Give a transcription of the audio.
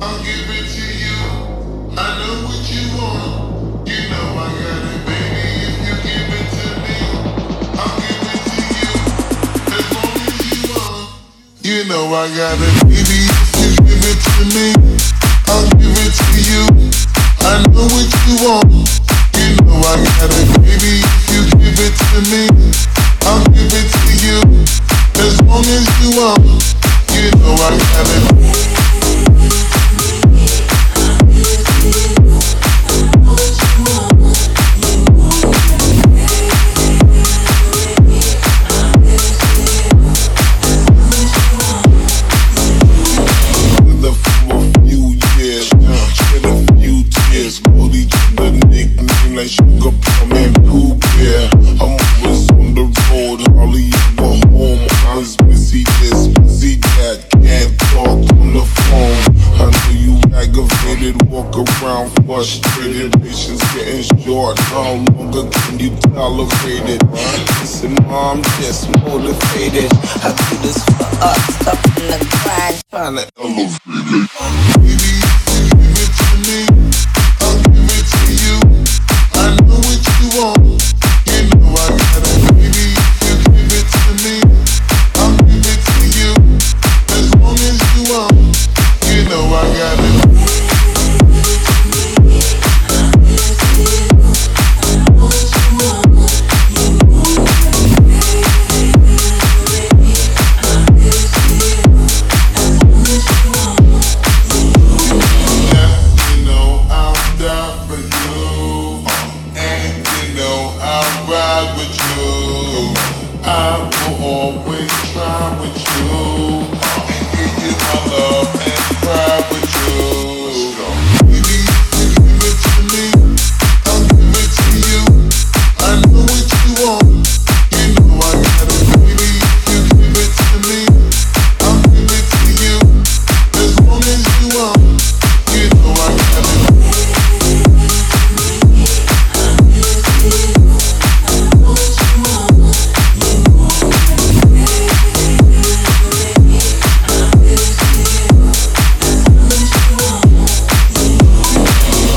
I'll give it to you. I know what you want. You know I got it, baby. If you give it to me, I'll give it to you. As long as you want. You know I got it, baby. If you give it to me, I'll give it to you. I know what you want. You know I got it, baby. If you give it to me, I'll give it to you. As long as you want. You know I got it. Like sugar plum and Pooh Bear. I'm always on the road, hardly ever home. I was busy this, busy that, can't talk on the phone. I know you aggravated, walk around frustrated. Patience getting short, how longer can you tolerate it? Listen, mom, just motivated. I do this for us, up in the grind, trying to elevate it.